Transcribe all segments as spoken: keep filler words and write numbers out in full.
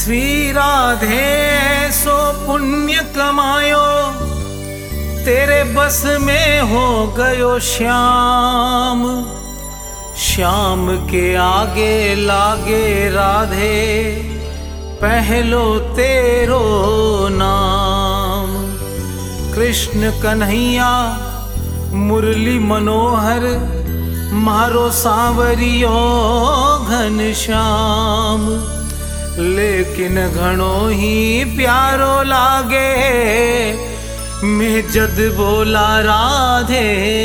श्री राधे सो पुण्य कमायो, तेरे बस में हो गयो श्याम। श्याम के आगे लागे राधे, पहलो तेरो नाम। कृष्ण कन्हैया मुरली मनोहर, मारो सांवरियो घन श्याम। लेकिन घणो ही प्यारो लागे, मैं जद बोला राधे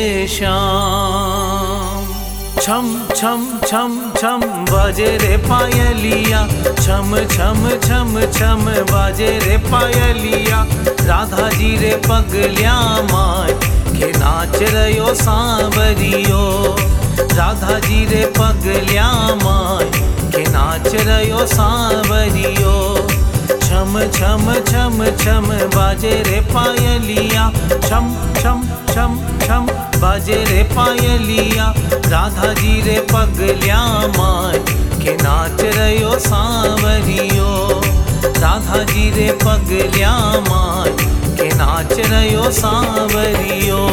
श्याम। छम छम छम छम बाजे रे पायलिया, छम छम छम छम बाजे रे पायलिया। राधा जी रे पगलिया माय के नाच रयो सांवरियो। राधा जी रे पगलिया माय के नाच रयो सांवरियो। छम छम छम छम बाजे रे पायलिया, छम छम छम छम बाजे रे पायलिया। राधा जी रे पगलिया माय के नाच रयो सांवरियो। राधा जी रे पगलिया माय के नाच रयो सांवरियो।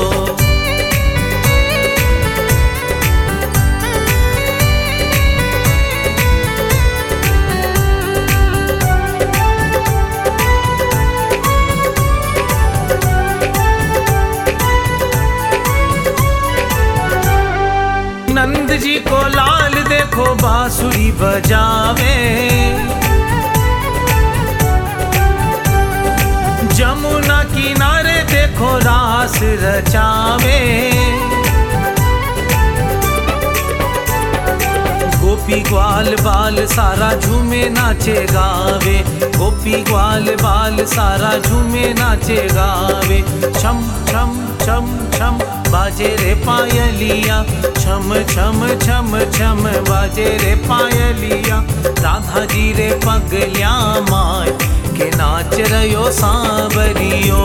नंद जी को लाल देखो बांसुरी बजावे, जमुना किनारे देखो रास रचावे। गोपी ग्वाल बाल सारा झूमे नाचे गावे। गोपी ग्वाल बाल सारा झूमे नाचे गावे। छम छम छम छम बाजे रे पायलिया, छम छम छम छम बाजे रे पायलिया। राधा जी रे पगलिया माय के नाच रयो सांवरियो।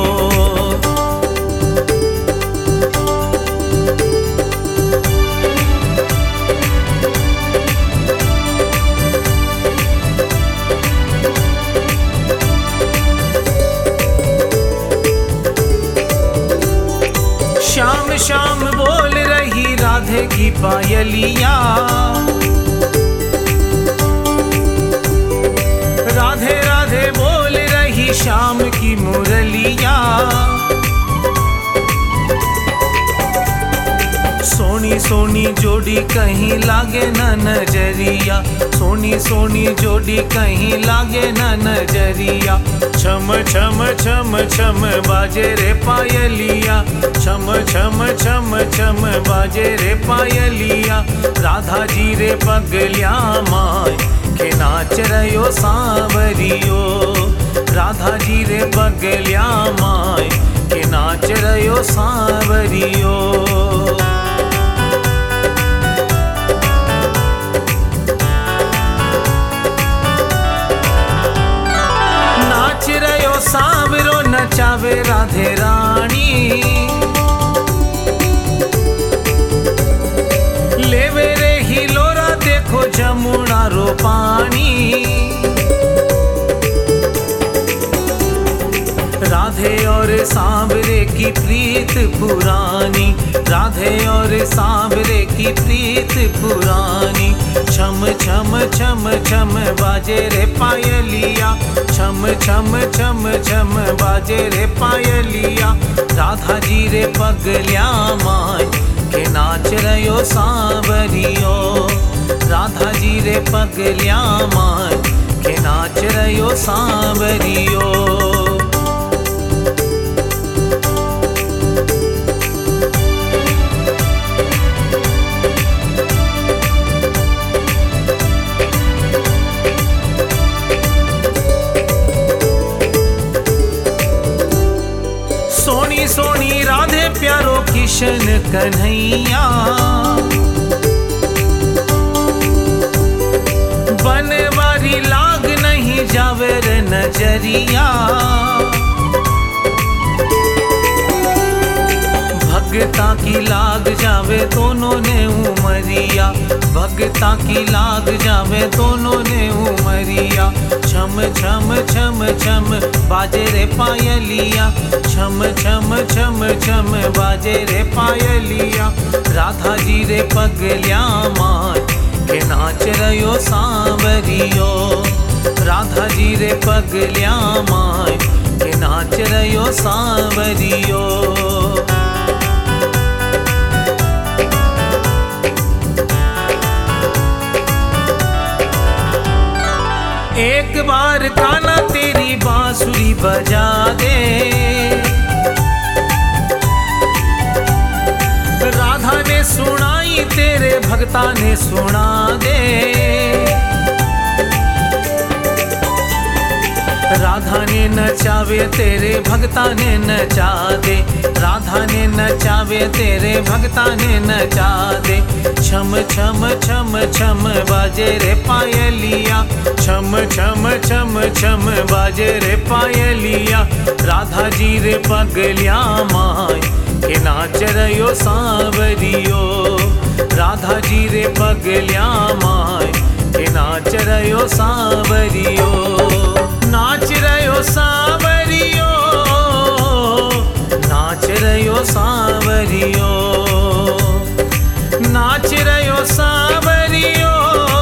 श्याम श्याम बोल रही राधे की पायलिया। राधे राधे बोल रही श्याम की मुरलिया। सोनी सोनी जोड़ी कहीं लागे न नजरिया। सोनी सोनी जोड़ी कहीं लागे न नजरिया। छम छम छम छम बाजे रे पायलिया। छम छम छम छम बाजे रे पायलिया। राधा जी रे पगलिया माय के नाच रयो सांवरियो। राधा जी रे पगलिया माय के नाच रयो सांवरियो। नाच रयो सांवरो नचावे राधे रानी। लेवे रे हिलोरा देखो जमुना रो पानी। राधे और सांवरे की प्रीत पुरानी। राधे और सांवरे की प्रीत पुरानी। छम छम छम छम बाजे रे पायलिया। छम छम छम छम बाजे रे पायलिया। राधा जी रे पगलिया माय के नाच रयो सांवरियो। राधा जी रे पगलिया माय के नाच रयो सांवरियो। सोनी सोनी राधे प्यारो किशन कन्हैया। बनवारी लाग नहीं जावे रे नजरिया। भगता की लाग जावे दोनों ने उमरिया। भगता की लाग जावे दोनों ने उमरिया। सांवरिया। छम छम छम छम बाजे रे पायलिया, छम छम छम छम बाजे रे पायलिया। राधा जी रे पगलिया माय के नाच रयो सांवरियो। राधा जी रे पगलिया माय के नाच रयो सांवरियो। एक बार कान्हा तेरी बांसुरी बजा दे, राधा ने सुनाई तेरे भक्ता ने सुना दे। राधा ने नचावे तेरे भक्ता ने नचा दे, राधा ने नचावे तेरे भक्ता ने नचा दे। छम छम छम छम बाजे रे पायलिया, छम छम छम छम बाजे रे पायलिया। राधा जी रे पगलिया माय के नाच रयो सांवरियो। राधा जी रे पगलिया माय के नाच रयो सांवरियो। नाच रयो सांवरियो, नाच रयो सांवरियो, नाच रयो सांवरियो,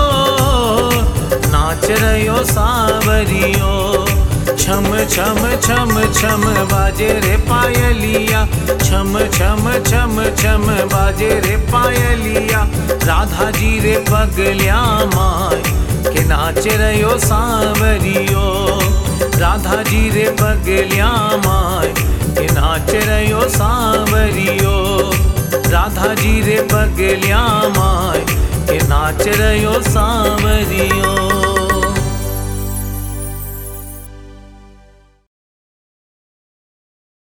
नाच रयो सांवरियो। छम छम छम छम बाजे रे पायलिया, छम छम छम छम बाजे रे पायलिया। राधा जी रे पगलिया माय के नाच रयो सांवरियो। राधा जी रे पगलिया माय के नाच रयो सांवरियो। राधा जी रे पगलिया माय के नाच रयो सांवरियो।